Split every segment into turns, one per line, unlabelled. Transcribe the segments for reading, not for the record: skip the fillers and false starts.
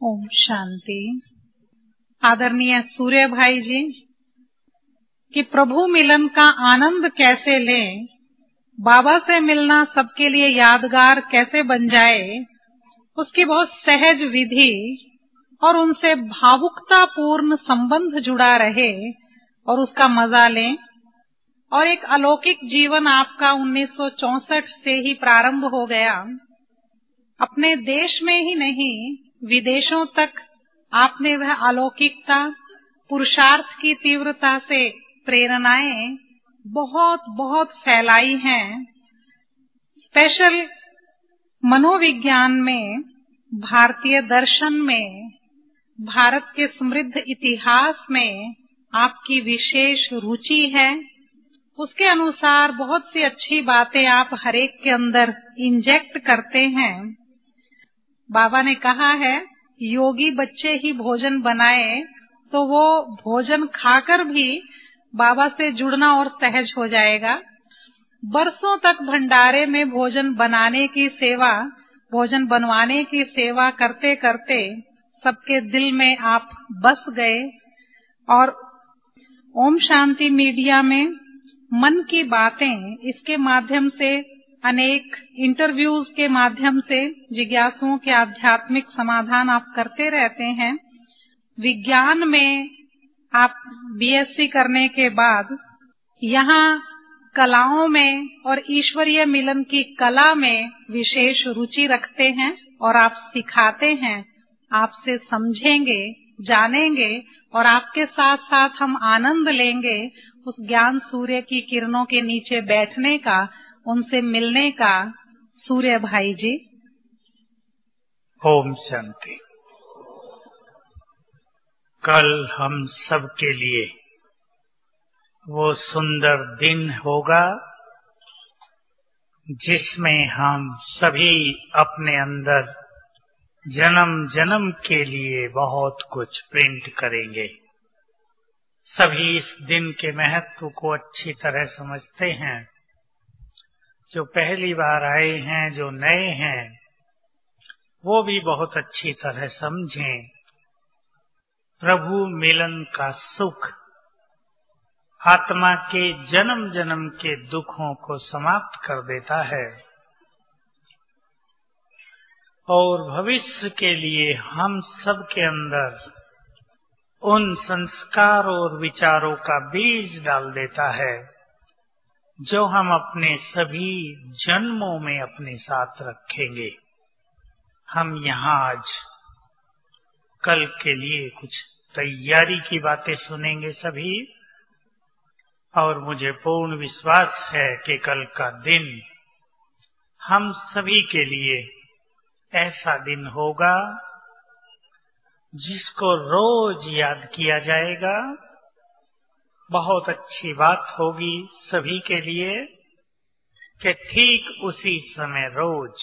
ओम शांति। आदरणीय सूर्य भाई जी, कि प्रभु मिलन का आनंद कैसे लें, बाबा से मिलना सबके लिए यादगार कैसे बन जाए, उसकी बहुत सहज विधि और उनसे भावुकता पूर्ण संबंध जुड़ा रहे और उसका मजा लें। और एक अलौकिक जीवन आपका 1964 से ही प्रारंभ हो गया। अपने देश में ही नहीं, विदेशों तक आपने वह अलौकिकता, पुरुषार्थ की तीव्रता से प्रेरणाएं बहुत बहुत फैलाई हैं। स्पेशल मनोविज्ञान में, भारतीय दर्शन में, भारत के समृद्ध इतिहास में आपकी विशेष रुचि है। उसके अनुसार बहुत सी अच्छी बातें आप हरेक के अंदर इंजेक्ट करते हैं। बाबा ने कहा है, योगी बच्चे ही भोजन बनाए तो वो भोजन खाकर भी बाबा से जुड़ना और सहज हो जाएगा। बरसों तक भंडारे में भोजन बनाने की सेवा, भोजन बनवाने की सेवा करते करते सबके दिल में आप बस गए। और ओम शांति मीडिया में मन की बातें, इसके माध्यम से, अनेक इंटरव्यूज के माध्यम से जिज्ञासुओं के आध्यात्मिक समाधान आप करते रहते हैं। विज्ञान में आप बीएससी करने के बाद यहाँ कलाओं में और ईश्वरीय मिलन की कला में विशेष रुचि रखते हैं और आप सिखाते हैं। आपसे समझेंगे, जानेंगे और आपके साथ साथ हम आनंद लेंगे उस ज्ञान सूर्य की किरणों के नीचे बैठने का, उनसे मिलने का। सूर्य भाई जी,
ओम शांति। कल हम सब के लिए वो सुंदर दिन होगा जिसमें हम सभी अपने अंदर जन्म जन्म के लिए बहुत कुछ प्रिंट करेंगे। सभी इस दिन के महत्व को अच्छी तरह समझते हैं। जो पहली बार आए हैं, जो नए हैं, वो भी बहुत अच्छी तरह समझें। प्रभु मिलन का सुख आत्मा के जन्म जन्म के दुखों को समाप्त कर देता है और भविष्य के लिए हम सब के अंदर उन संस्कार और विचारों का बीज डाल देता है जो हम अपने सभी जन्मों में अपने साथ रखेंगे। हम यहाँ आज कल के लिए कुछ तैयारी की बातें सुनेंगे सभी, और मुझे पूर्ण विश्वास है कि कल का दिन हम सभी के लिए ऐसा दिन होगा जिसको रोज याद किया जाएगा। बहुत अच्छी बात होगी सभी के लिए कि ठीक उसी समय रोज,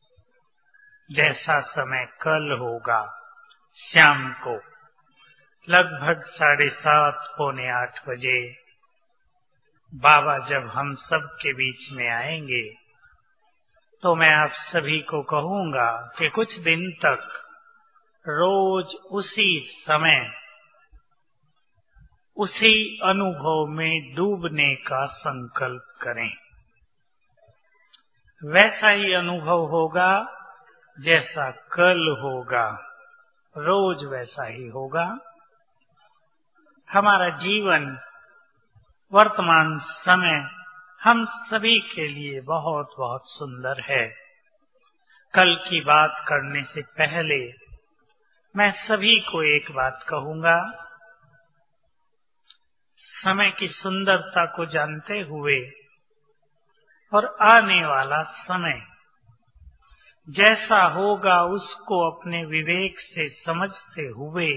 जैसा समय कल होगा, शाम को लगभग 7:30 पौने 8 बजे बाबा जब हम सब के बीच में आएंगे तो मैं आप सभी को कहूंगा कि कुछ दिन तक रोज उसी समय उसी अनुभव में डूबने का संकल्प करें। वैसा ही अनुभव होगा जैसा कल होगा, रोज वैसा ही होगा। हमारा जीवन, वर्तमान समय हम सभी के लिए बहुत बहुत सुंदर है। कल की बात करने से पहले मैं सभी को एक बात कहूंगा। समय की सुंदरता को जानते हुए और आने वाला समय जैसा होगा उसको अपने विवेक से समझते हुए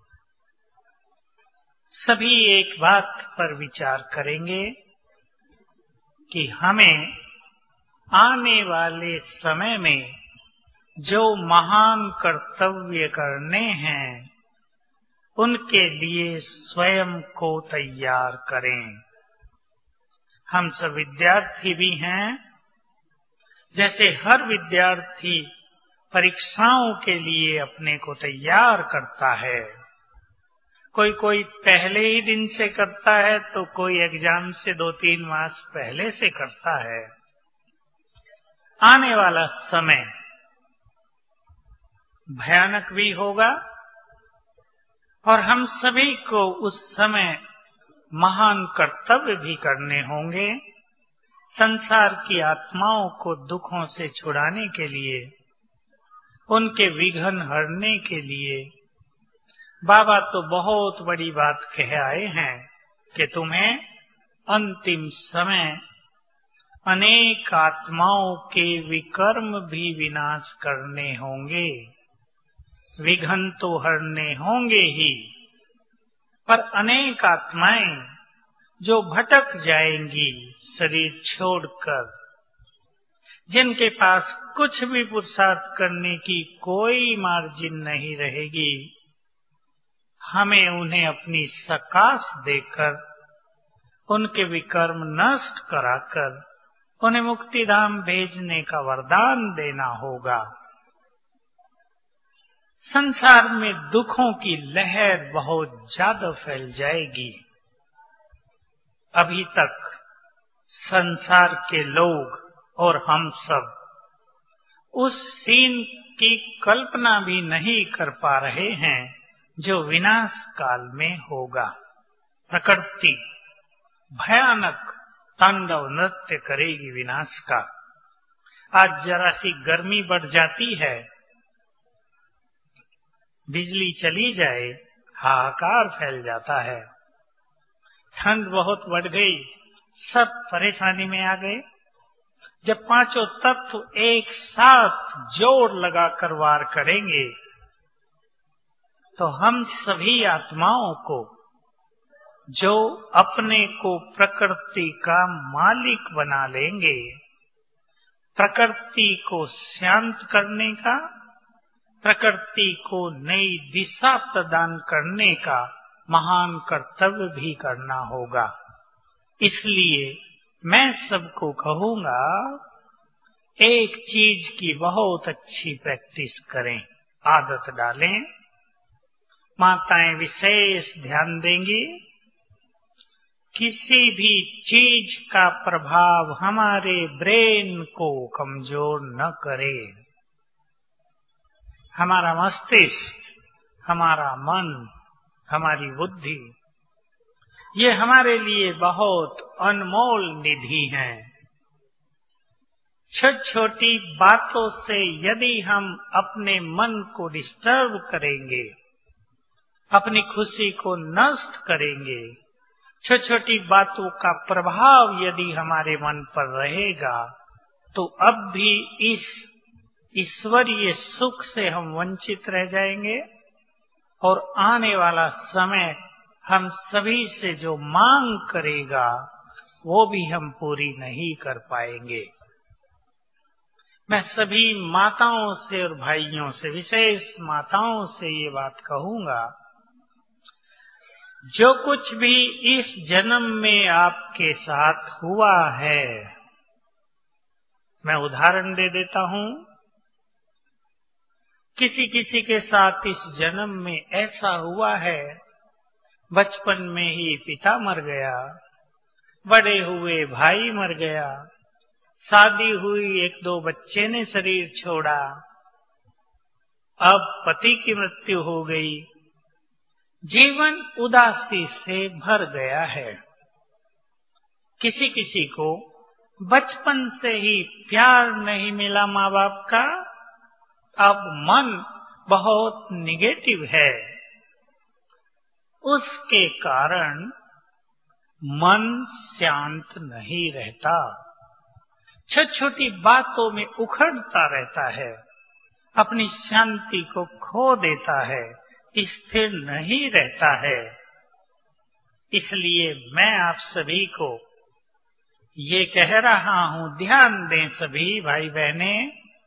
सभी एक बात पर विचार करेंगे कि हमें आने वाले समय में जो महान कर्तव्य करने हैं उनके लिए स्वयं को तैयार करें। हम सब विद्यार्थी भी हैं। जैसे हर विद्यार्थी परीक्षाओं के लिए अपने को तैयार करता है। कोई पहले ही दिन से करता है तो कोई एग्जाम से 2-3 मास पहले से करता है। आने वाला समय भयानक भी होगा और हम सभी को उस समय महान कर्तव्य भी करने होंगे। संसार की आत्माओं को दुखों से छुड़ाने के लिए, उनके विघ्न हरने के लिए बाबा तो बहुत बड़ी बात कह आए हैं कि तुम्हें अंतिम समय अनेक आत्माओं के विकर्म भी विनाश करने होंगे। विघ्न तो हरने होंगे ही, पर अनेक आत्माएं जो भटक जाएंगी शरीर छोड़कर, जिनके पास कुछ भी पुरुषार्थ करने की कोई मार्जिन नहीं रहेगी, हमें उन्हें अपनी सकाश देकर उनके विकर्म नष्ट कराकर उन्हें मुक्तिधाम भेजने का वरदान देना होगा। संसार में दुखों की लहर बहुत ज्यादा फैल जाएगी। अभी तक संसार के लोग और हम सब उस सीन की कल्पना भी नहीं कर पा रहे हैं जो विनाश काल में होगा। प्रकृति भयानक तांडव नृत्य करेगी विनाश का। आज जरा सी गर्मी बढ़ जाती है, बिजली चली जाए, हाहाकार फैल जाता है। ठंड बहुत बढ़ गई, सब परेशानी में आ गए। जब पांचों तत्व एक साथ जोर लगाकर वार करेंगे तो हम सभी आत्माओं को, जो अपने को प्रकृति का मालिक बना लेंगे, प्रकृति को शांत करने का, प्रकृति को नई दिशा प्रदान करने का महान कर्तव्य भी करना होगा। इसलिए मैं सबको कहूंगा, एक चीज की बहुत अच्छी प्रैक्टिस करें, आदत डालें। माताएं विशेष ध्यान देंगी, किसी भी चीज का प्रभाव हमारे ब्रेन को कमजोर न करे। हमारा मस्तिष्क, हमारा मन, हमारी बुद्धि, ये हमारे लिए बहुत अनमोल निधि हैं। छोटी बातों से यदि हम अपने मन को डिस्टर्ब करेंगे, अपनी खुशी को नष्ट करेंगे, छोटी बातों का प्रभाव यदि हमारे मन पर रहेगा, तो अब भी इस ईश्वरीय सुख से हम वंचित रह जाएंगे और आने वाला समय हम सभी से जो मांग करेगा वो भी हम पूरी नहीं कर पाएंगे। मैं सभी माताओं से और भाइयों से, विशेष माताओं से ये बात कहूंगा, जो कुछ भी इस जन्म में आपके साथ हुआ है, मैं उदाहरण दे देता हूं। किसी के साथ इस जन्म में ऐसा हुआ है, बचपन में ही पिता मर गया, बड़े हुए भाई मर गया, शादी हुई, 1-2 बच्चे ने शरीर छोड़ा, अब पति की मृत्यु हो गई, जीवन उदासी से भर गया है। किसी को बचपन से ही प्यार नहीं मिला माँ बाप का, अब मन बहुत निगेटिव है, उसके कारण मन शांत नहीं रहता, छोटी बातों में उखड़ता रहता है, अपनी शांति को खो देता है, स्थिर नहीं रहता है। इसलिए मैं आप सभी को ये कह रहा हूं, ध्यान दें सभी भाई बहने,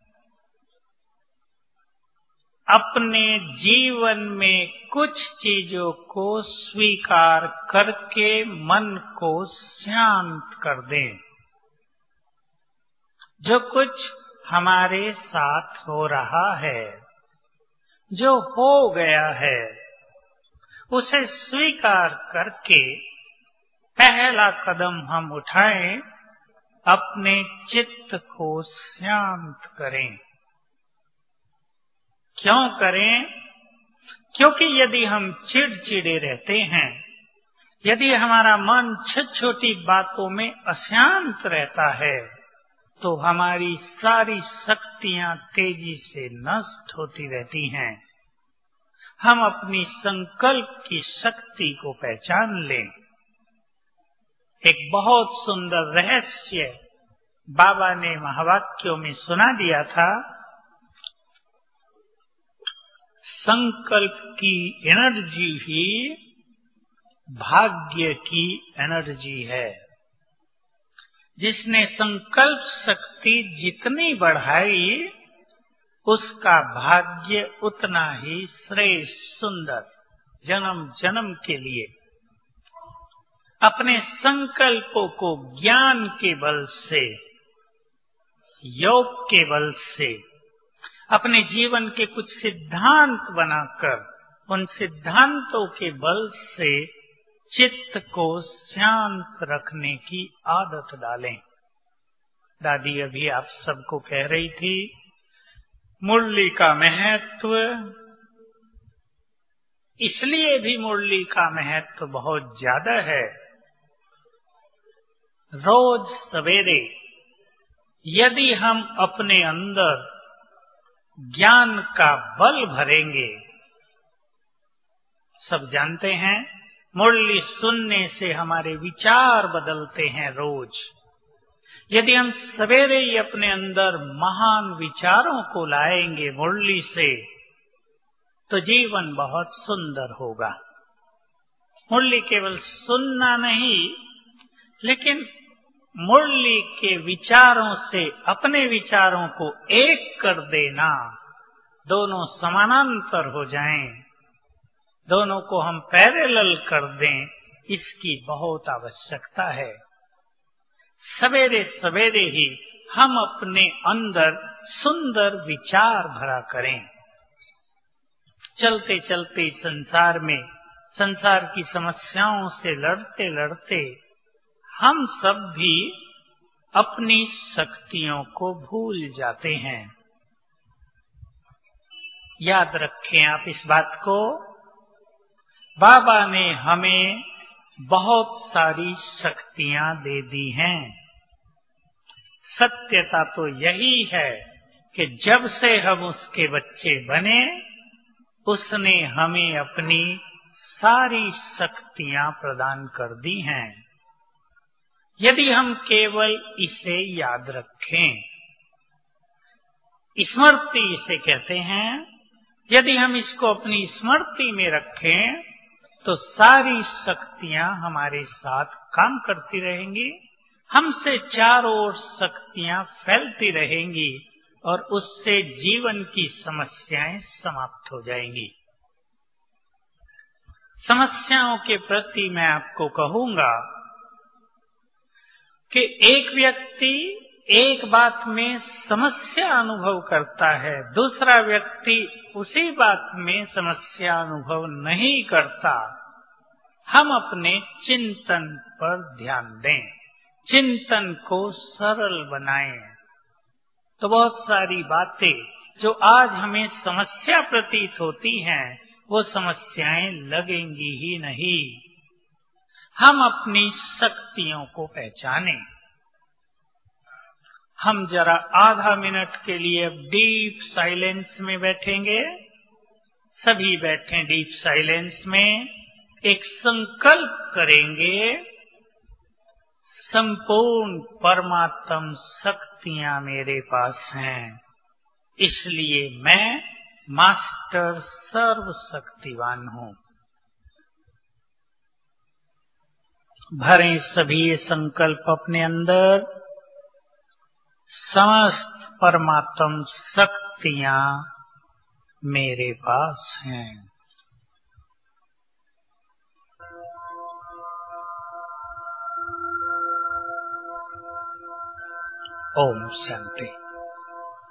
अपने जीवन में कुछ चीजों को स्वीकार करके मन को शांत कर दें। जो कुछ हमारे साथ हो रहा है। जो हो गया है उसे स्वीकार करके पहला कदम हम उठाएं, अपने चित्त को शांत करें। क्यों करें? क्योंकि यदि हम चिड़चिड़े रहते हैं, यदि हमारा मन छोटी छोटी बातों में अशांत रहता है, तो हमारी सारी शक्तियां तेजी से नष्ट होती रहती हैं। हम अपनी संकल्प की शक्ति को पहचान लें। एक बहुत सुंदर रहस्य बाबा ने महावाक्यों में सुना दिया था। संकल्प की एनर्जी ही भाग्य की एनर्जी है। जिसने संकल्प शक्ति जितनी बढ़ाई, उसका भाग्य उतना ही श्रेष्ठ सुंदर जन्म जन्म के लिए अपने संकल्पों को ज्ञान के बल से, योग के बल से, अपने जीवन के कुछ सिद्धांत बनाकर उन सिद्धांतों के बल से चित्त को शांत रखने की आदत डालें। दादी अभी आप सबको कह रही थी, मुरली का महत्व, इसलिए भी मुरली का महत्व बहुत ज्यादा है। रोज सवेरे यदि हम अपने अंदर ज्ञान का बल भरेंगे, सब जानते हैं मुरली सुनने से हमारे विचार बदलते हैं रोज। यदि हम सवेरे ही अपने अंदर महान विचारों को लाएंगे मुरली से, तो जीवन बहुत सुंदर होगा। मुरली केवल सुनना नहीं, लेकिन मुरली के विचारों से अपने विचारों को एक कर देना, दोनों समानांतर हो जाएं, दोनों को हम पैरेलल कर दें, इसकी बहुत आवश्यकता है। सवेरे सवेरे ही हम अपने अंदर सुंदर विचार भरा करें। चलते चलते संसार में, संसार की समस्याओं से लड़ते लड़ते हम सब भी अपनी शक्तियों को भूल जाते हैं। याद रखें आप इस बात को, बाबा ने हमें बहुत सारी शक्तियां दे दी हैं। सत्यता तो यही है कि जब से हम उसके बच्चे बने, उसने हमें अपनी सारी शक्तियां प्रदान कर दी हैं। यदि हम केवल इसे याद रखें, स्मृति इसे कहते हैं, यदि हम इसको अपनी स्मृति में रखें, तो सारी शक्तियां हमारे साथ काम करती रहेंगी, हमसे चारों ओर शक्तियां फैलती रहेंगी और उससे जीवन की समस्याएं समाप्त हो जाएंगी। समस्याओं के प्रति मैं आपको कहूंगा कि एक व्यक्ति एक बात में समस्या अनुभव करता है, दूसरा व्यक्ति उसी बात में समस्या अनुभव नहीं करता। हम अपने चिंतन पर ध्यान दें, चिंतन को सरल बनाएं, तो बहुत सारी बातें जो आज हमें समस्या प्रतीत होती हैं, वो समस्याएं लगेंगी ही नहीं। हम अपनी शक्तियों को पहचानें। हम जरा आधा मिनट के लिए अब डीप साइलेंस में बैठेंगे। सभी बैठें डीप साइलेंस में। एक संकल्प करेंगे, संपूर्ण परमात्म शक्तियां मेरे पास हैं, इसलिए मैं मास्टर सर्वशक्तिवान हूं। भरें सभी ये संकल्प अपने अंदर, समस्त परमात्म शक्तियां मेरे पास हैं। ओम शांति।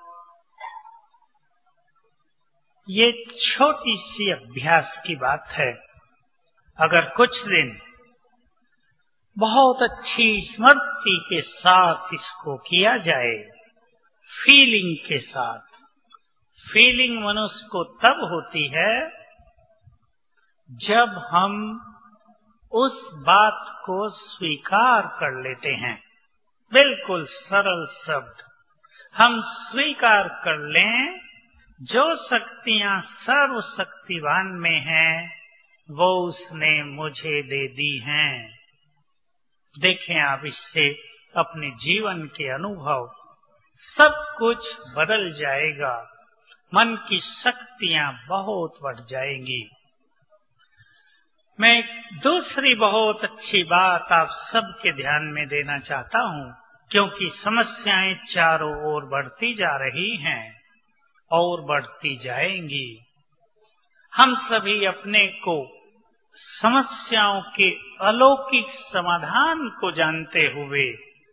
ये छोटी सी अभ्यास की बात है। अगर कुछ दिन बहुत अच्छी स्मृति के साथ इसको किया जाए, फीलिंग के साथ। फीलिंग मनुष्य को तब होती है जब हम उस बात को स्वीकार कर लेते हैं। बिल्कुल सरल शब्द, हम स्वीकार कर लें जो शक्तियां सर्वशक्तिवान में हैं, वो उसने मुझे दे दी हैं। देखें आप इससे अपने जीवन के अनुभव, सब कुछ बदल जाएगा। मन की शक्तियां बहुत बढ़ जाएंगी। मैं दूसरी बहुत अच्छी बात आप सबके ध्यान में देना चाहता हूं, क्योंकि समस्याएं चारों ओर बढ़ती जा रही हैं और बढ़ती जाएंगी। हम सभी अपने को समस्याओं के अलौकिक समाधान को जानते हुए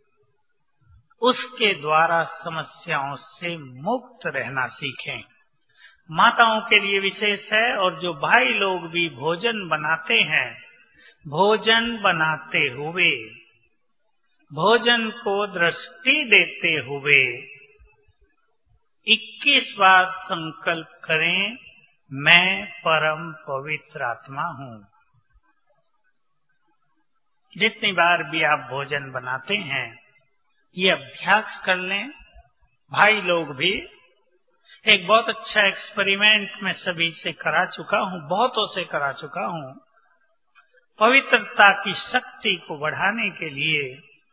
उसके द्वारा समस्याओं से मुक्त रहना सीखें। माताओं के लिए विशेष है, और जो भाई लोग भी भोजन बनाते हैं, भोजन बनाते हुए, भोजन को दृष्टि देते हुए 21 बार संकल्प करें, मैं परम पवित्र आत्मा हूँ। जितनी बार भी आप भोजन बनाते हैं, ये अभ्यास कर लें। भाई लोग भी, एक बहुत अच्छा एक्सपेरिमेंट मैं सभी से करा चुका हूँ, बहुतों से करा चुका हूँ। पवित्रता की शक्ति को बढ़ाने के लिए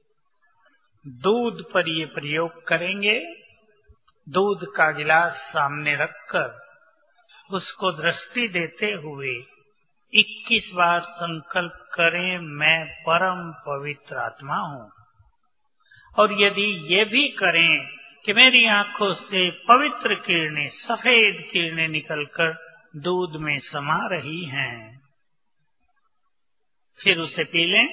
दूध पर ये प्रयोग करेंगे। दूध का गिलास सामने रखकर उसको दृष्टि देते हुए 21 बार संकल्प करें, मैं परम पवित्र आत्मा हूँ। और यदि ये भी करें कि मेरी आंखों से पवित्र किरणें, सफेद किरणें निकलकर दूध में समा रही हैं, फिर उसे पी लें।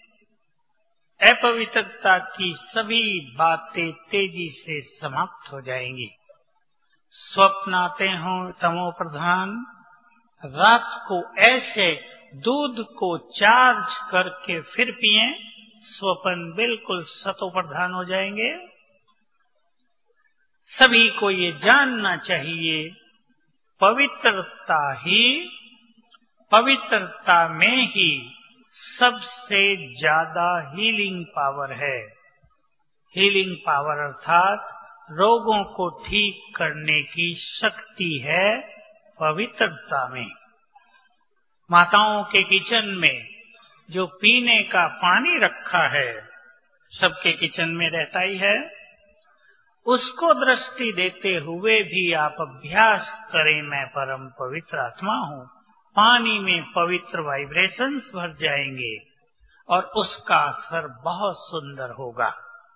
अपवित्रता की सभी बातें तेजी से समाप्त हो जाएंगी। स्वप्न आते हों तमो प्रधान, रात को ऐसे दूध को चार्ज करके फिर पिएं, स्वप्न बिल्कुल सतो प्रधान हो जाएंगे। सभी को ये जानना चाहिए, पवित्रता में ही सबसे ज्यादा हीलिंग पावर है। हीलिंग पावर अर्थात रोगों को ठीक करने की शक्ति है पवित्रता में। माताओं के किचन में जो पीने का पानी रखा है, सबके किचन में रहता ही है, उसको दृष्टि देते हुए भी आप अभ्यास करें, मैं परम पवित्र आत्मा हूँ। पानी में पवित्र वाइब्रेशंस भर जाएंगे और उसका असर बहुत सुंदर होगा।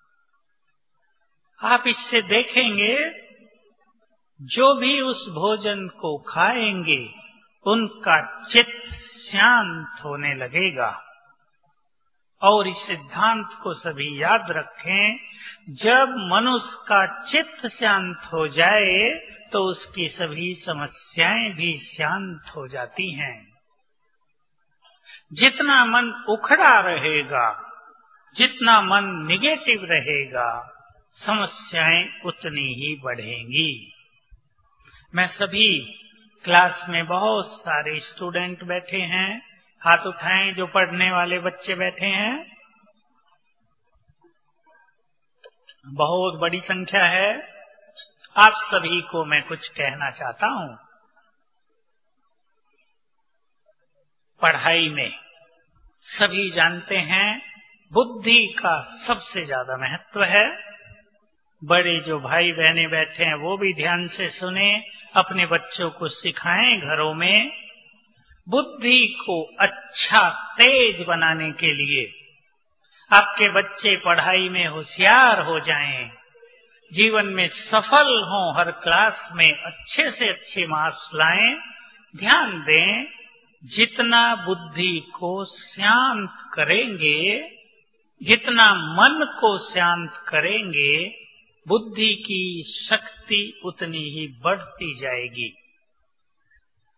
आप इससे देखेंगे, जो भी उस भोजन को खाएंगे उनका चित्त शांत होने लगेगा। और इस सिद्धांत को सभी याद रखें, जब मनुष्य का चित्त शांत हो जाए तो उसकी सभी समस्याएं भी शांत हो जाती हैं। जितना मन उखड़ा रहेगा, जितना मन निगेटिव रहेगा, समस्याएं उतनी ही बढ़ेंगी। मैं सभी क्लास में बहुत सारे स्टूडेंट बैठे हैं, हाथ उठाएं जो पढ़ने वाले बच्चे बैठे हैं। बहुत बड़ी संख्या है। आप सभी को मैं कुछ कहना चाहता हूं। पढ़ाई में सभी जानते हैं बुद्धि का सबसे ज्यादा महत्व है। बड़े जो भाई बहने बैठे हैं वो भी ध्यान से सुने, अपने बच्चों को सिखाएं घरों में। बुद्धि को अच्छा तेज बनाने के लिए आपके बच्चे पढ़ाई में होशियार हो जाएं, जीवन में सफल हों, हर क्लास में अच्छे से अच्छे मार्क्स लाएं। ध्यान दें, जितना बुद्धि को शांत करेंगे, जितना मन को शांत करेंगे, बुद्धि की शक्ति उतनी ही बढ़ती जाएगी।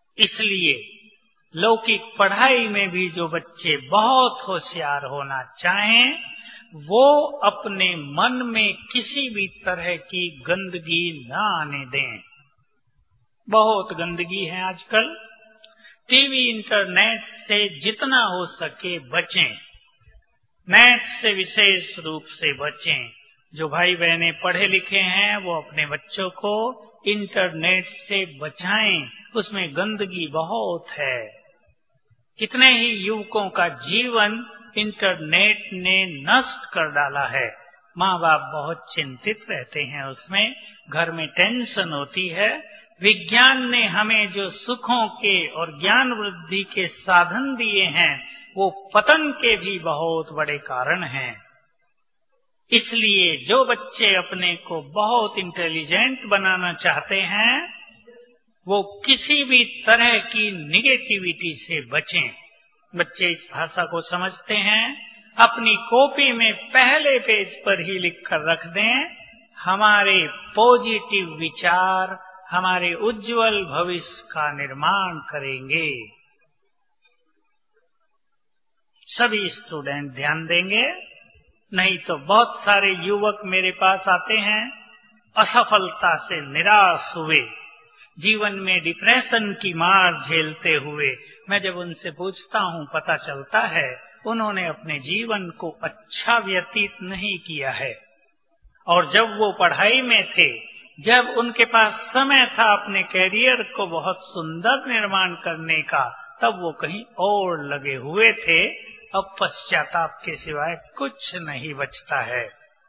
इसलिए लौकिक पढ़ाई में भी जो बच्चे बहुत होशियार होना चाहें, वो अपने मन में किसी भी तरह की गंदगी न आने दें। बहुत गंदगी है आजकल। टीवी इंटरनेट से जितना हो सके बचें, नेट से विशेष रूप से बचें। जो भाई बहनें पढ़े लिखे हैं वो अपने बच्चों को इंटरनेट से बचाएं, उसमें गंदगी बहुत है। कितने ही युवकों का जीवन इंटरनेट ने नष्ट कर डाला है। माँ बाप बहुत चिंतित रहते हैं, उसमें घर में टेंशन होती है। विज्ञान ने हमें जो सुखों के और ज्ञान वृद्धि के साधन दिए हैं, वो पतन के भी बहुत बड़े कारण हैं। इसलिए जो बच्चे अपने को बहुत इंटेलिजेंट बनाना चाहते हैं, वो किसी भी तरह की निगेटिविटी से बचें। बच्चे इस भाषा को समझते हैं, अपनी कॉपी में पहले पेज पर ही लिखकर रख दें, हमारे पॉजिटिव विचार हमारे उज्जवल भविष्य का निर्माण करेंगे। सभी स्टूडेंट ध्यान देंगे, नहीं तो बहुत सारे युवक मेरे पास आते हैं असफलता से निराश हुए, जीवन में डिप्रेशन की मार झेलते हुए। मैं जब उनसे पूछता हूँ, पता चलता है उन्होंने अपने जीवन को अच्छा व्यतीत नहीं किया है। और जब वो पढ़ाई में थे, जब उनके पास समय था अपने कैरियर को बहुत सुंदर निर्माण करने का, तब वो कहीं और लगे हुए थे। अब पश्चाताप के सिवाय कुछ नहीं बचता है।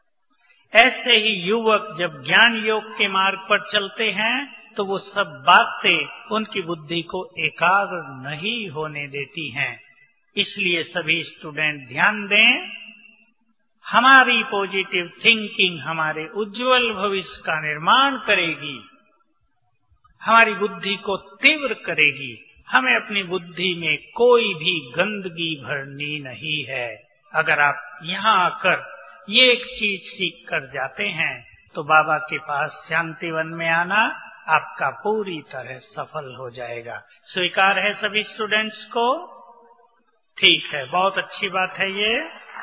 ऐसे ही युवक जब ज्ञान योग के मार्ग पर चलते हैं, तो वो सब बातें उनकी बुद्धि को एकाग्र नहीं होने देती हैं। इसलिए सभी स्टूडेंट ध्यान दें, हमारी पॉजिटिव थिंकिंग हमारे उज्जवल भविष्य का निर्माण करेगी, हमारी बुद्धि को तीव्र करेगी। हमें अपनी बुद्धि में कोई भी गंदगी भरनी नहीं है। अगर आप यहाँ आकर ये एक चीज सीख कर जाते हैं, तो बाबा के पास शांतिवन में आना आपका पूरी तरह सफल हो जाएगा। स्वीकार है सभी स्टूडेंट्स को? ठीक है, बहुत अच्छी बात है ये।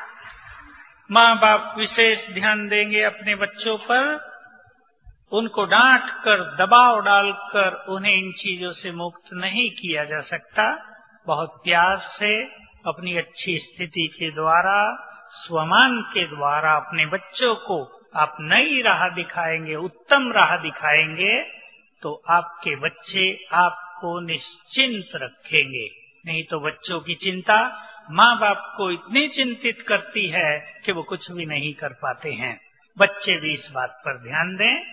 माँ बाप विशेष ध्यान देंगे अपने बच्चों पर, उनको डांट कर दबाव डालकर उन्हें इन चीजों से मुक्त नहीं किया जा सकता। बहुत प्यार से अपनी अच्छी स्थिति के द्वारा, स्वमान के द्वारा अपने बच्चों को आप नई राह दिखाएंगे, उत्तम राह दिखाएंगे, तो आपके बच्चे आपको निश्चिंत रखेंगे। नहीं तो बच्चों की चिंता माँ बाप को इतनी चिंतित करती है कि वो कुछ भी नहीं कर पाते हैं। बच्चे भी इस बात पर ध्यान दें।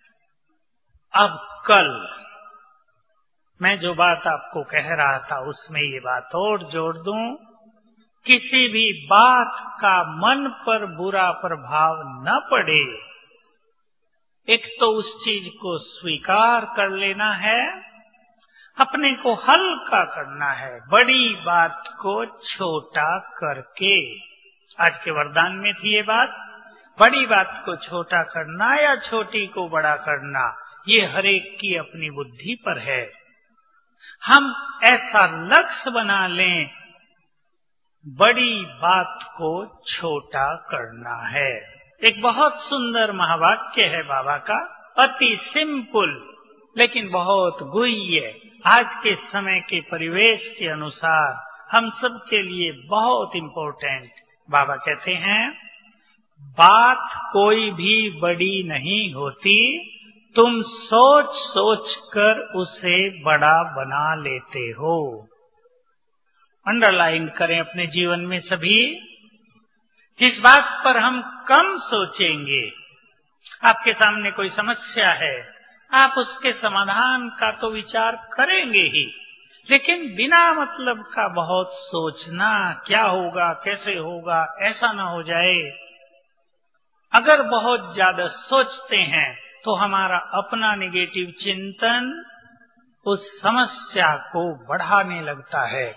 अब कल मैं जो बात आपको कह रहा था, उसमें ये बात और जोड़ दूं, किसी भी बात का मन पर बुरा प्रभाव न पड़े। एक तो उस चीज को स्वीकार कर लेना है, अपने को हल्का करना है, बड़ी बात को छोटा करके। आज के वरदान में थी ये बात, बड़ी बात को छोटा करना या छोटी को बड़ा करना, ये हरेक की अपनी बुद्धि पर है। हम ऐसा लक्ष्य बना लें, बड़ी बात को छोटा करना है। एक बहुत सुंदर महावाक्य है बाबा का, अति सिंपल लेकिन बहुत गुह्य। आज के समय के परिवेश के अनुसार हम सब के लिए बहुत इम्पोर्टेंट। बाबा कहते हैं, बात कोई भी बड़ी नहीं होती, तुम सोच सोच कर उसे बड़ा बना लेते हो। अंडरलाइन करें अपने जीवन में सभी। जिस बात पर हम कम सोचेंगे, आपके सामने कोई समस्या है, आप उसके समाधान का तो विचार करेंगे ही, लेकिन बिना मतलब का बहुत सोचना, क्या होगा कैसे होगा, ऐसा ना हो जाए। अगर बहुत ज्यादा सोचते हैं तो हमारा अपना निगेटिव चिंतन उस समस्या को बढ़ाने लगता है।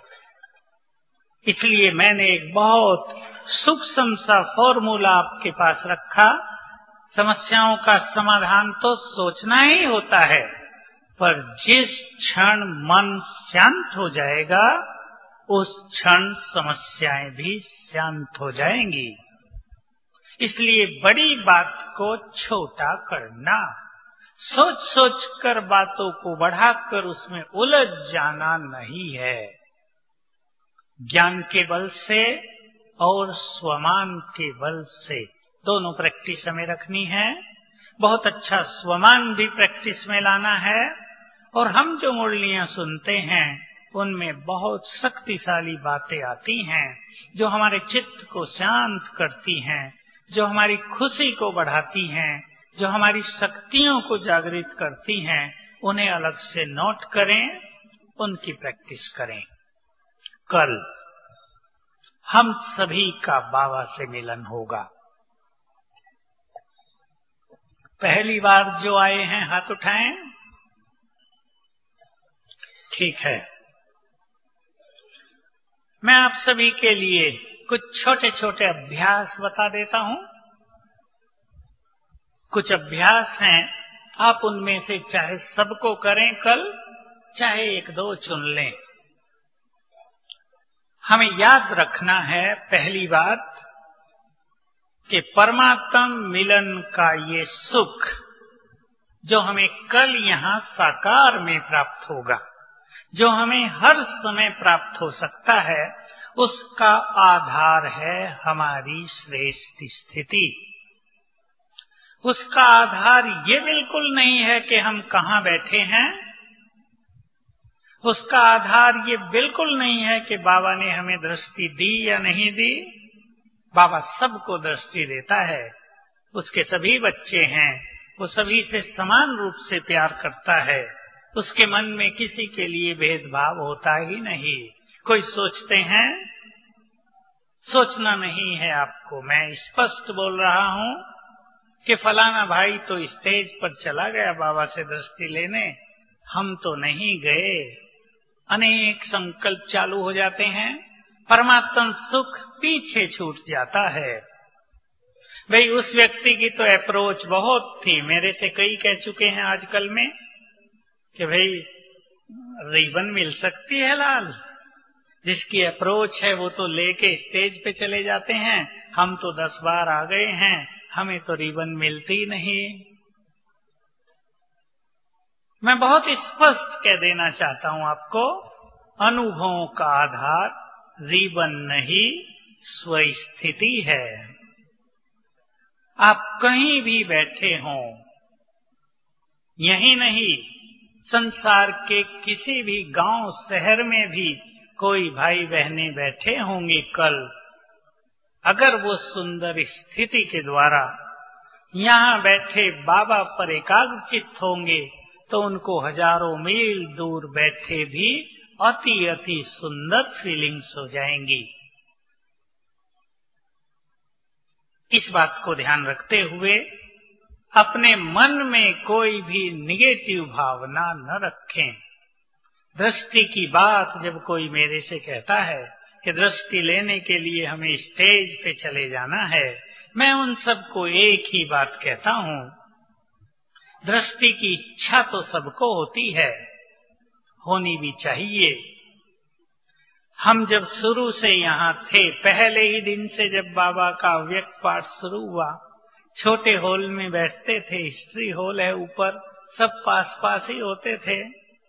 इसलिए मैंने एक बहुत सूक्ष्म सा फॉर्मूला आपके पास रखा। समस्याओं का समाधान तो सोचना ही होता है, पर जिस क्षण मन शांत हो जाएगा उस क्षण समस्याएं भी शांत हो जाएंगी। इसलिए बड़ी बात को छोटा करना, सोच सोच कर बातों को बढ़ाकर उसमें उलझ जाना नहीं है। ज्ञान के बल से और स्वमान के बल से दोनों प्रैक्टिस हमें रखनी है। बहुत अच्छा स्वमान भी प्रैक्टिस में लाना है। और हम जो मुरलियां सुनते हैं उनमें बहुत शक्तिशाली बातें आती हैं जो हमारे चित्त को शांत करती हैं, जो हमारी खुशी को बढ़ाती हैं, जो हमारी शक्तियों को जागृत करती हैं। उन्हें अलग से नोट करें, उनकी प्रैक्टिस करें। कल हम सभी का बाबा से मिलन होगा। पहली बार जो आए हैं हाथ उठाएं। ठीक है, मैं आप सभी के लिए कुछ छोटे छोटे अभ्यास बता देता हूं। कुछ अभ्यास हैं, आप उनमें से चाहे सबको करें कल, चाहे एक दो चुन लें। हमें याद रखना है पहली बात कि परमात्मा मिलन का ये सुख जो हमें कल यहाँ साकार में प्राप्त होगा, जो हमें हर समय प्राप्त हो सकता है, उसका आधार है हमारी श्रेष्ठ स्थिति। उसका आधार ये बिल्कुल नहीं है कि हम कहाँ बैठे हैं। उसका आधार ये बिल्कुल नहीं है कि बाबा ने हमें दृष्टि दी या नहीं दी। बाबा सबको दृष्टि देता है, उसके सभी बच्चे हैं, वो सभी से समान रूप से प्यार करता है। उसके मन में किसी के लिए भेदभाव होता ही नहीं। कोई सोचते हैं, सोचना नहीं है आपको। मैं स्पष्ट बोल रहा हूं कि फलाना भाई तो स्टेज पर चला गया बाबा से दृष्टि लेने, हम तो नहीं गए। अनेक संकल्प चालू हो जाते हैं, परमात्मा सुख पीछे छूट जाता है। भाई उस व्यक्ति की तो अप्रोच बहुत थी, मेरे से कई कह चुके हैं आजकल में कि भाई रिबन मिल सकती है लाल। जिसकी अप्रोच है वो तो लेके स्टेज पे चले जाते हैं, हम तो 10 बार आ गए हैं, हमें तो रिबन मिलती नहीं। मैं बहुत स्पष्ट कह देना चाहता हूं आपको, अनुभवों का आधार रिबन नहीं स्वस्थिति है। आप कहीं भी बैठे हों, यही नहीं संसार के किसी भी गांव शहर में भी कोई भाई बहनें बैठे होंगे कल, अगर वो सुंदर स्थिति के द्वारा यहाँ बैठे बाबा पर एकाग्रचित्त होंगे तो उनको हजारों मील दूर बैठे भी अति अति सुंदर फीलिंग्स हो जाएंगी। इस बात को ध्यान रखते हुए अपने मन में कोई भी निगेटिव भावना न रखें। दृष्टि की बात जब कोई मेरे से कहता है कि दृष्टि लेने के लिए हमें स्टेज पे चले जाना है, मैं उन सबको एक ही बात कहता हूं, दृष्टि की इच्छा तो सबको होती है, होनी भी चाहिए। हम जब शुरू से यहाँ थे, पहले ही दिन से जब बाबा का अव्यक्त पाठ शुरू हुआ, छोटे हॉल में बैठते थे, हिस्ट्री हॉल है ऊपर, सब पास पास ही होते थे।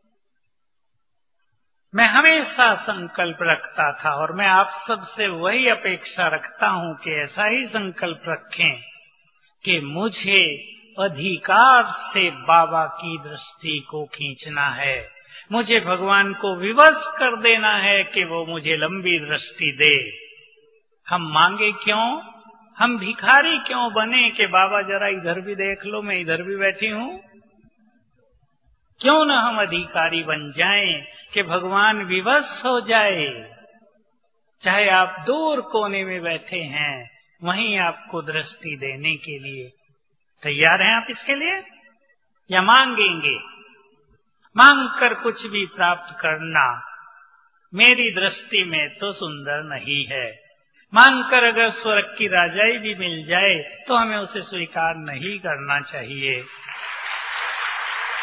मैं हमेशा संकल्प रखता था और मैं आप सबसे वही अपेक्षा रखता हूं कि ऐसा ही संकल्प रखें कि मुझे अधिकार से बाबा की दृष्टि को खींचना है। मुझे भगवान को विवश कर देना है कि वो मुझे लंबी दृष्टि दे। हम मांगे क्यों, हम भिखारी क्यों बने कि बाबा जरा इधर भी देख लो, मैं इधर भी बैठी हूं। क्यों न हम अधिकारी बन जाएं कि भगवान विवश हो जाए। चाहे आप दूर कोने में बैठे हैं, वहीं आपको दृष्टि देने के लिए तैयार हैं आप इसके लिए, या मांगेंगे? मांग कर कुछ भी प्राप्त करना मेरी दृष्टि में तो सुंदर नहीं है। मांग कर अगर स्वर्ग की राजाई भी मिल जाए तो हमें उसे स्वीकार नहीं करना चाहिए।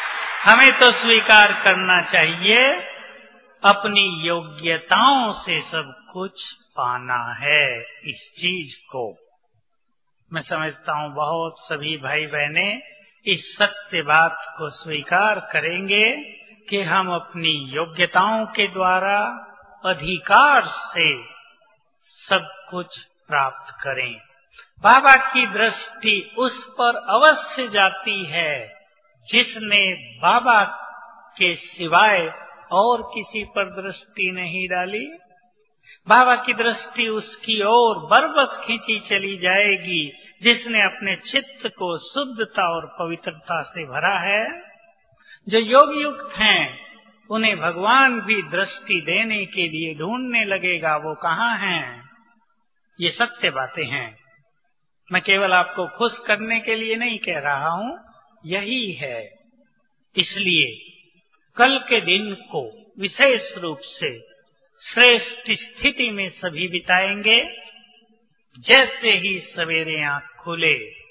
हमें तो स्वीकार करना चाहिए अपनी योग्यताओं से सब कुछ पाना है। इस चीज को मैं समझता हूं बहुत सभी भाई बहने इस सत्य बात को स्वीकार करेंगे कि हम अपनी योग्यताओं के द्वारा अधिकार से सब कुछ प्राप्त करें। बाबा की दृष्टि उस पर अवश्य जाती है जिसने बाबा के सिवाय और किसी पर दृष्टि नहीं डाली। बाबा की दृष्टि उसकी ओर बरबस खींची चली जाएगी जिसने अपने चित्त को शुद्धता और पवित्रता से भरा है। जो योग युक्त हैं उन्हें भगवान भी दृष्टि देने के लिए ढूंढने लगेगा। वो कहाँ हैं? ये सत्य बातें हैं। मैं केवल आपको खुश करने के लिए नहीं कह रहा हूं, यही है। इसलिए कल के दिन को विशेष रूप से श्रेष्ठ स्थिति में सभी बिताएंगे। जैसे ही सवेरे आंख खुले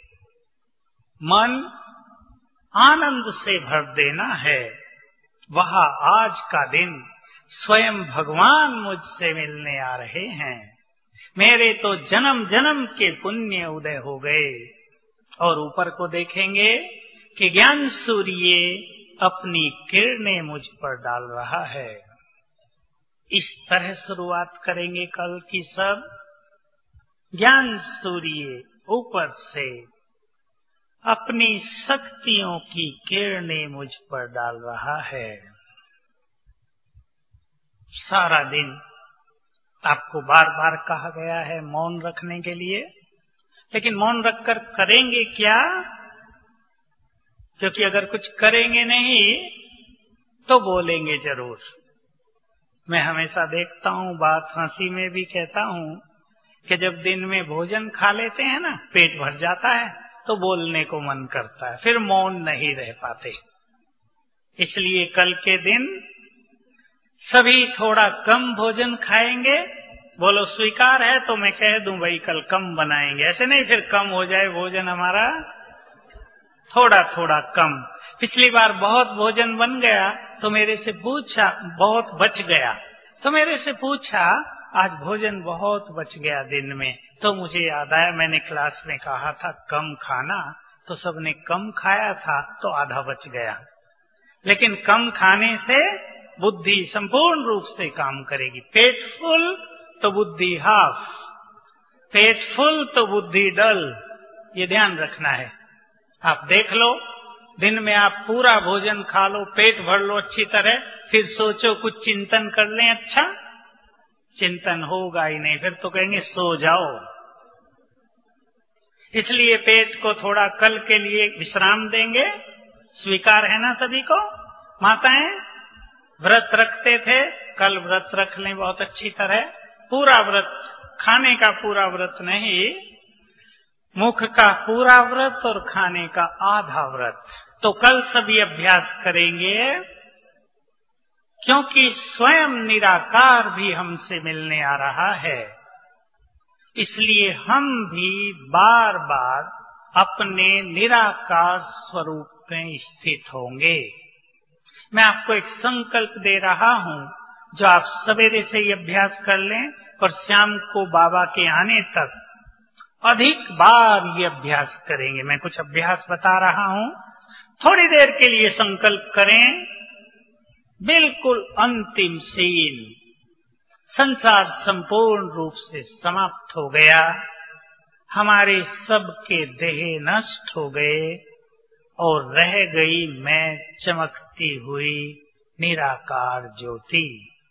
मन आनंद से भर देना है। वहाँ आज का दिन स्वयं भगवान मुझसे मिलने आ रहे हैं। मेरे तो जन्म जन्म के पुण्य उदय हो गए। और ऊपर को देखेंगे कि ज्ञान सूर्य अपनी किरणें मुझ पर डाल रहा है। इस तरह शुरुआत करेंगे कल की सब। ज्ञान सूर्य ऊपर से अपनी शक्तियों की किरणें मुझ पर डाल रहा है। सारा दिन आपको बार बार कहा गया है मौन रखने के लिए, लेकिन मौन रखकर करेंगे क्या? क्योंकि अगर कुछ करेंगे नहीं तो बोलेंगे जरूर। मैं हमेशा देखता हूँ, बात हंसी में भी कहता हूँ कि जब दिन में भोजन खा लेते हैं ना, पेट भर जाता है तो बोलने को मन करता है, फिर मौन नहीं रह पाते। इसलिए कल के दिन सभी थोड़ा कम भोजन खाएंगे। बोलो स्वीकार है तो मैं कह दूं भाई कल कम बनाएंगे। ऐसे नहीं फिर कम हो जाए भोजन हमारा, थोड़ा थोड़ा कम। पिछली बार बहुत भोजन बन गया तो मेरे से पूछा, बहुत बच गया तो मेरे से पूछा आज भोजन बहुत बच गया दिन में। तो मुझे याद आया मैंने क्लास में कहा था कम खाना, तो सबने कम खाया था तो आधा बच गया। लेकिन कम खाने से बुद्धि संपूर्ण रूप से काम करेगी। पेट फुल तो बुद्धि हाफ, पेट फुल तो बुद्धि डल। ये ध्यान रखना है। आप देख लो, दिन में आप पूरा भोजन खा लो, पेट भर लो अच्छी तरह, फिर सोचो कुछ चिंतन कर लें, अच्छा चिंतन होगा ही नहीं, फिर तो कहेंगे सो जाओ। इसलिए पेट को थोड़ा कल के लिए विश्राम देंगे। स्वीकार है ना सभी को? माताएं व्रत रखते थे, कल व्रत रख लें बहुत अच्छी तरह। पूरा व्रत, खाने का पूरा व्रत नहीं, मुख का पूरा व्रत और खाने का आधा व्रत। तो कल सभी अभ्यास करेंगे, क्योंकि स्वयं निराकार भी हमसे मिलने आ रहा है। इसलिए हम भी बार बार अपने निराकार स्वरूप में स्थित होंगे। मैं आपको एक संकल्प दे रहा हूं, जो आप सवेरे से ही अभ्यास कर लें और शाम को बाबा के आने तक अधिक बार ये अभ्यास करेंगे। मैं कुछ अभ्यास बता रहा हूं, थोड़ी देर के लिए संकल्प करें। बिल्कुल अंतिम सीन, संसार संपूर्ण रूप से समाप्त हो गया, हमारे सबके देह नष्ट हो गए और रह गई मैं चमकती हुई निराकार ज्योति।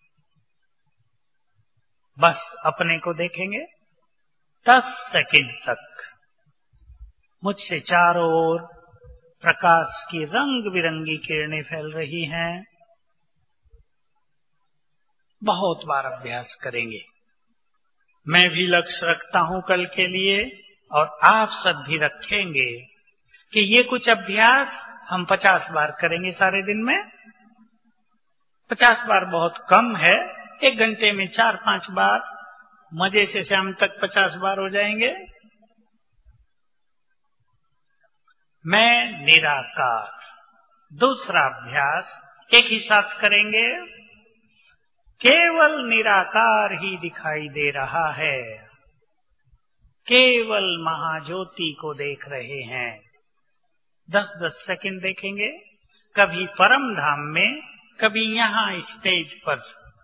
बस अपने को देखेंगे 10 सेकंड तक। मुझसे चारों ओर प्रकाश की रंग बिरंगी किरणें फैल रही हैं। बहुत बार अभ्यास करेंगे। मैं भी लक्ष्य रखता हूं कल के लिए, और आप सब भी रखेंगे कि ये कुछ अभ्यास हम 50 बार करेंगे सारे दिन में। 50 बार बहुत कम है, 1 घंटे में 4-5 बार, मजे से शाम तक 50 बार हो जाएंगे। मैं निराकार, दूसरा अभ्यास एक ही साथ करेंगे। केवल निराकार ही दिखाई दे रहा है, केवल महाज्योति को देख रहे हैं। 10-10 सेकंड देखेंगे, कभी परम धाम में, कभी यहाँ स्टेज पर।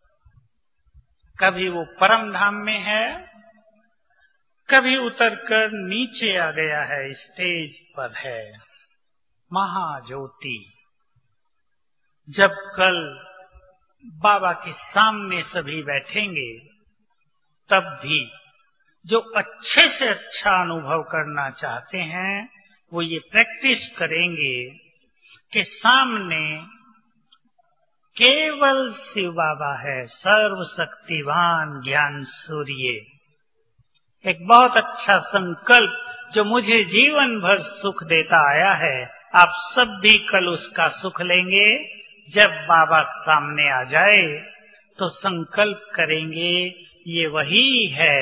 कभी वो परम धाम में है, कभी उतरकर नीचे आ गया है, स्टेज पर है महाज्योति। जब कल बाबा के सामने सभी बैठेंगे, तब भी जो अच्छे से अच्छा अनुभव करना चाहते हैं वो ये प्रैक्टिस करेंगे कि सामने केवल शिव बाबा है, सर्वशक्तिवान ज्ञान सूर्य। एक बहुत अच्छा संकल्प जो मुझे जीवन भर सुख देता आया है, आप सब भी कल उसका सुख लेंगे। जब बाबा सामने आ जाए तो संकल्प करेंगे ये वही है।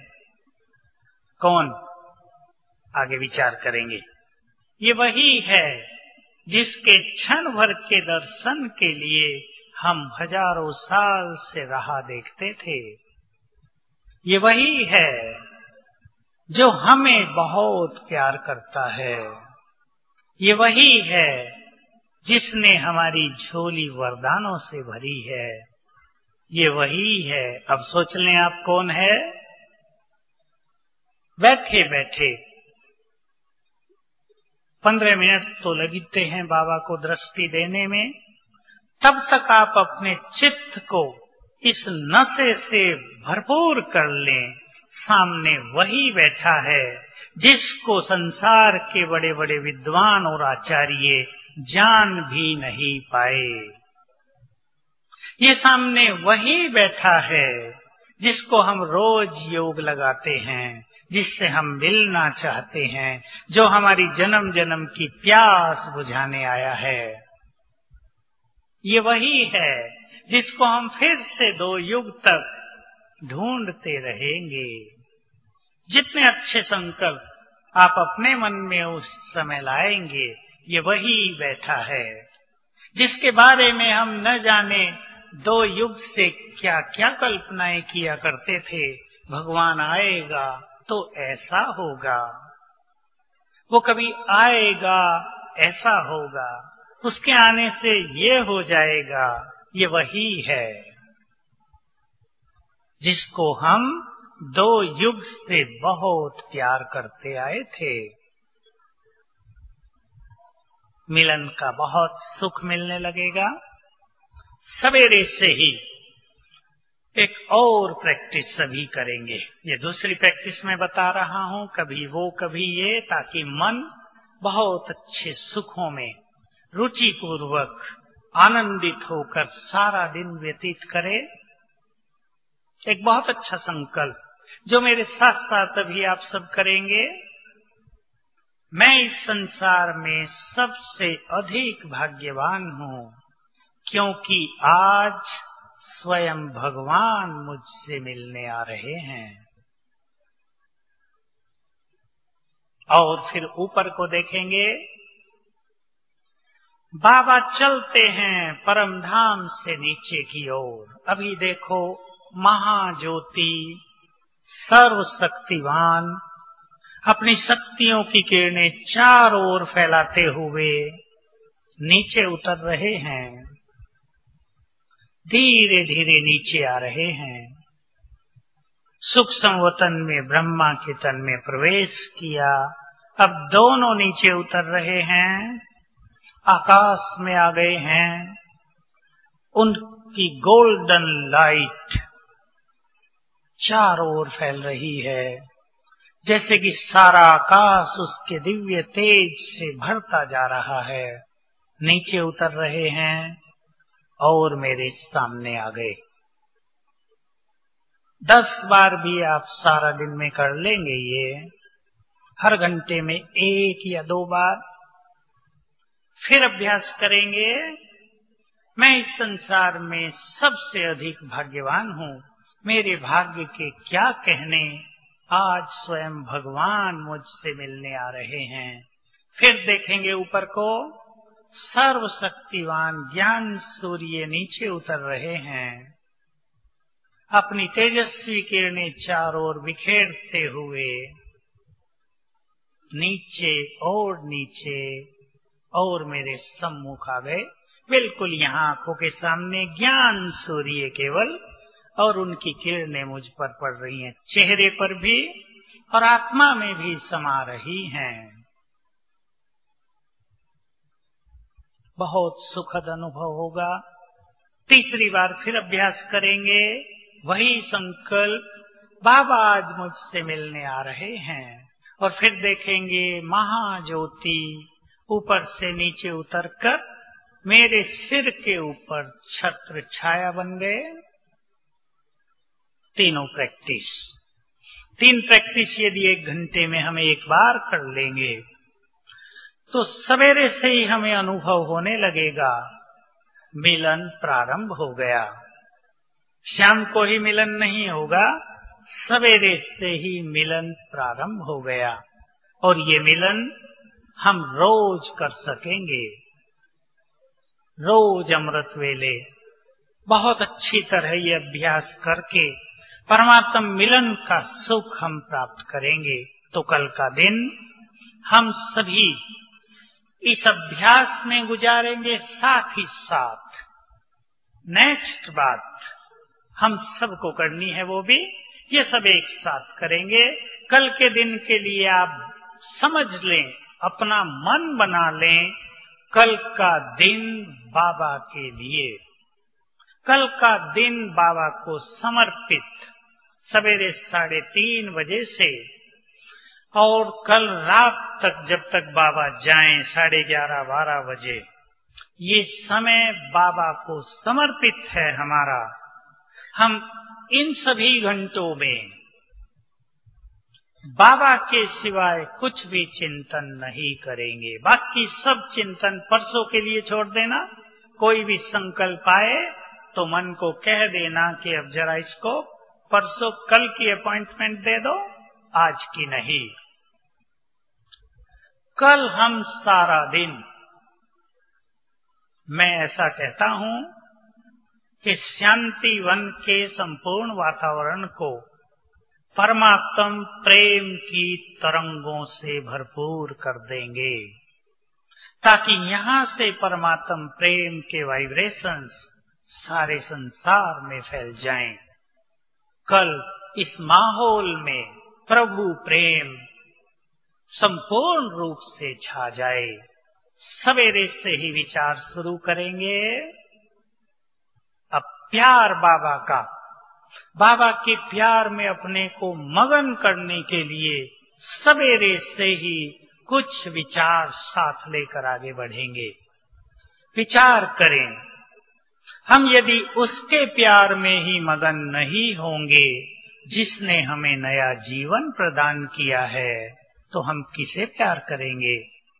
कौन? आगे विचार करेंगे। ये वही है जिसके क्षण भर के दर्शन के लिए हम हजारों साल से राह देखते थे। ये वही है जो हमें बहुत प्यार करता है। ये वही है जिसने हमारी झोली वरदानों से भरी है। ये वही है। अब सोच लें आप कौन है। बैठे बैठे 15 मिनट तो लगते हैं बाबा को दृष्टि देने में। तब तक आप अपने चित्त को इस नशे से भरपूर कर लें। सामने वही बैठा है जिसको संसार के बड़े बड़े विद्वान और आचार्य जान भी नहीं पाए। ये सामने वही बैठा है जिसको हम रोज योग लगाते हैं, जिससे हम मिलना चाहते हैं, जो हमारी जन्म जन्म की प्यास बुझाने आया है। ये वही है जिसको हम फिर से 2 युग तक ढूंढते रहेंगे। जितने अच्छे संकल्प आप अपने मन में उस समय लाएंगे, ये वही बैठा है जिसके बारे में हम न जाने 2 युग से क्या क्या कल्पनाएं किया करते थे। भगवान आएगा तो ऐसा होगा, वो कभी आएगा ऐसा होगा, उसके आने से ये हो जाएगा। ये वही है जिसको हम 2 युग से बहुत प्यार करते आए थे। मिलन का बहुत सुख मिलने लगेगा। सवेरे से ही एक और प्रैक्टिस सभी करेंगे। ये दूसरी प्रैक्टिस मैं बता रहा हूँ, कभी वो कभी ये, ताकि मन बहुत अच्छे सुखों में रुचि पूर्वक आनंदित होकर सारा दिन व्यतीत करे। एक बहुत अच्छा संकल्प जो मेरे साथ साथ अभी आप सब करेंगे। मैं इस संसार में सबसे अधिक भाग्यवान हूँ, क्योंकि आज स्वयं भगवान मुझसे मिलने आ रहे हैं। और फिर ऊपर को देखेंगे, बाबा चलते हैं परम धाम से नीचे की ओर। अभी देखो महाज्योति सर्वशक्तिवान अपनी शक्तियों की किरणें चारों ओर फैलाते हुए नीचे उतर रहे हैं, धीरे धीरे नीचे आ रहे हैं। सूक्ष्म वतन में ब्रह्मा के तन में प्रवेश किया। अब दोनों नीचे उतर रहे हैं, आकाश में आ गए हैं। उनकी गोल्डन लाइट चारों ओर फैल रही है, जैसे कि सारा आकाश उसके दिव्य तेज से भरता जा रहा है। नीचे उतर रहे हैं और मेरे सामने आ गए। 10 बार भी आप सारा दिन में कर लेंगे ये, हर घंटे में 1 या 2 बार। फिर अभ्यास करेंगे, मैं इस संसार में सबसे अधिक भाग्यवान हूँ। मेरे भाग्य के क्या कहने, आज स्वयं भगवान मुझसे मिलने आ रहे हैं। फिर देखेंगे ऊपर को, सर्वशक्तिवान ज्ञान सूर्य नीचे उतर रहे हैं, अपनी तेजस्वी किरणें चारों ओर बिखेरते हुए नीचे और मेरे सम्मुख आ गए। बिल्कुल यहाँ आंखों के सामने ज्ञान सूर्य केवल, और उनकी किरणें मुझ पर पड़ रही हैं, चेहरे पर भी और आत्मा में भी समा रही हैं। बहुत सुखद अनुभव होगा। तीसरी बार फिर अभ्यास करेंगे, वही संकल्प, बाबा आज मुझसे मिलने आ रहे हैं, और फिर देखेंगे महाज्योति ऊपर से नीचे उतरकर मेरे सिर के ऊपर छत्र छाया बन गए। तीन प्रैक्टिस यदि 1 घंटे में हम एक बार कर लेंगे तो सवेरे से ही हमें अनुभव होने लगेगा, मिलन प्रारंभ हो गया। शाम को ही मिलन नहीं होगा, सवेरे से ही मिलन प्रारंभ हो गया, और ये मिलन हम रोज कर सकेंगे। रोज अमृत वेले बहुत अच्छी तरह ये अभ्यास करके परमात्मा मिलन का सुख हम प्राप्त करेंगे। तो कल का दिन हम सभी इस अभ्यास में गुजारेंगे। साथ ही साथ नेक्स्ट बात हम सबको करनी है, वो भी ये सब एक साथ करेंगे। कल के दिन के लिए आप समझ लें, अपना मन बना लें, कल का दिन बाबा के लिए, कल का दिन बाबा को समर्पित, सवेरे 3:30 बजे से और कल रात तक जब तक बाबा जाएं 11:30-12 बजे, ये समय बाबा को समर्पित है हमारा। हम इन सभी घंटों में बाबा के सिवाय कुछ भी चिंतन नहीं करेंगे। बाकी सब चिंतन परसों के लिए छोड़ देना। कोई भी संकल्प आए तो मन को कह देना कि अब जरा इसको परसों कल की अपॉइंटमेंट दे दो, आज की नहीं। कल हम सारा दिन, मैं ऐसा कहता हूं कि शांति वन के संपूर्ण वातावरण को परमात्म प्रेम की तरंगों से भरपूर कर देंगे, ताकि यहाँ से परमात्म प्रेम के वाइब्रेशंस सारे संसार में फैल जाएं। कल इस माहौल में प्रभु प्रेम संपूर्ण रूप से छा जाए। सवेरे से ही विचार शुरू करेंगे। अब प्यार बाबा का, बाबा के प्यार में अपने को मगन करने के लिए सवेरे से ही कुछ विचार साथ लेकर आगे बढ़ेंगे। विचार करें, हम यदि उसके प्यार में ही मगन नहीं होंगे जिसने हमें नया जीवन प्रदान किया है, तो हम किसे प्यार करेंगे?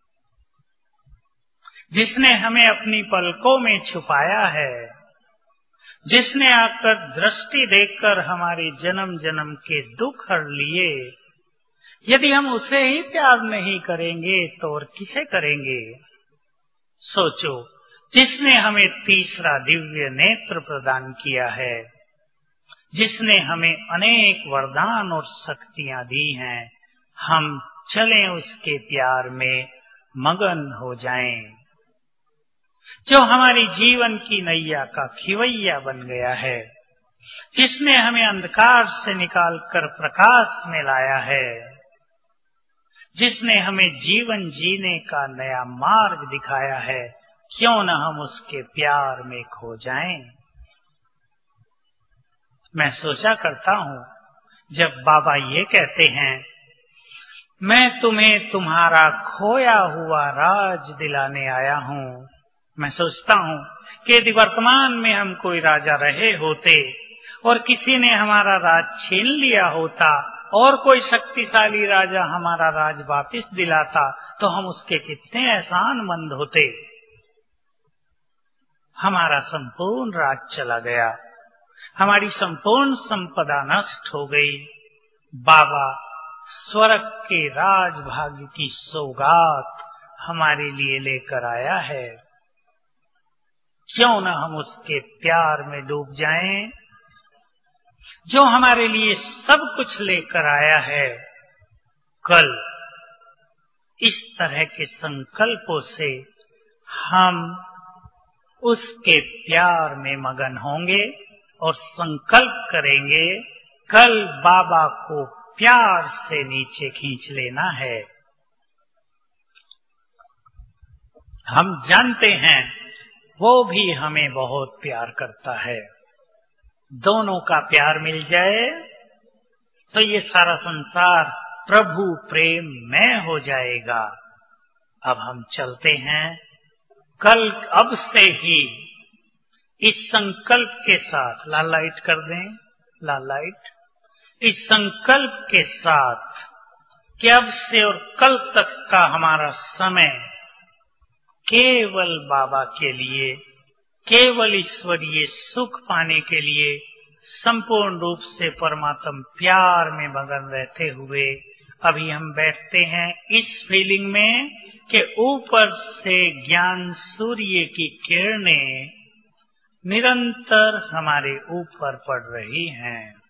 जिसने हमें अपनी पलकों में छुपाया है, जिसने आकर दृष्टि देकर हमारे जन्म जन्म के दुख हर लिए, यदि हम उसे ही प्यार नहीं करेंगे तो और किसे करेंगे? सोचो, जिसने हमें तीसरा दिव्य नेत्र प्रदान किया है, जिसने हमें अनेक वरदान और शक्तियां दी हैं, हम चलें उसके प्यार में मगन हो जाएं। जो हमारी जीवन की नैया का खिवैया बन गया है, जिसने हमें अंधकार से निकालकर प्रकाश में लाया है, जिसने हमें जीवन जीने का नया मार्ग दिखाया है, क्यों न हम उसके प्यार में खो जाएं। मैं सोचा करता हूँ, जब बाबा ये कहते हैं, मैं तुम्हें तुम्हारा खोया हुआ राज दिलाने आया हूँ, मैं सोचता हूँ कि यदि वर्तमान में हम कोई राजा रहे होते और किसी ने हमारा राज छीन लिया होता और कोई शक्तिशाली राजा हमारा राज वापस दिलाता, तो हम उसके कितने एहसानमंद होते। हमारा संपूर्ण राज चला गया, हमारी संपूर्ण संपदा नष्ट हो गई। बाबा स्वर्ग के राज भाग्य की सौगात हमारे लिए लेकर आया है। क्यों न हम उसके प्यार में डूब जाएं, जो हमारे लिए सब कुछ लेकर आया है। कल इस तरह के संकल्पों से हम उसके प्यार में मगन होंगे और संकल्प करेंगे कल बाबा को प्यार से नीचे खींच लेना है। हम जानते हैं वो भी हमें बहुत प्यार करता है। दोनों का प्यार मिल जाए तो ये सारा संसार प्रभु प्रेम में हो जाएगा। अब हम चलते हैं कल अब से ही इस संकल्प के साथ, लाल लाइट कर दें, लाल लाइट, इस संकल्प के साथ कि अब से और कल तक का हमारा समय केवल बाबा के लिए, केवल ईश्वरीय सुख पाने के लिए, संपूर्ण रूप से परमात्म प्यार में मगन रहते हुए अभी हम बैठते हैं इस फीलिंग में कि ऊपर से ज्ञान सूर्य की किरणें निरंतर हमारे ऊपर पड़ रही हैं।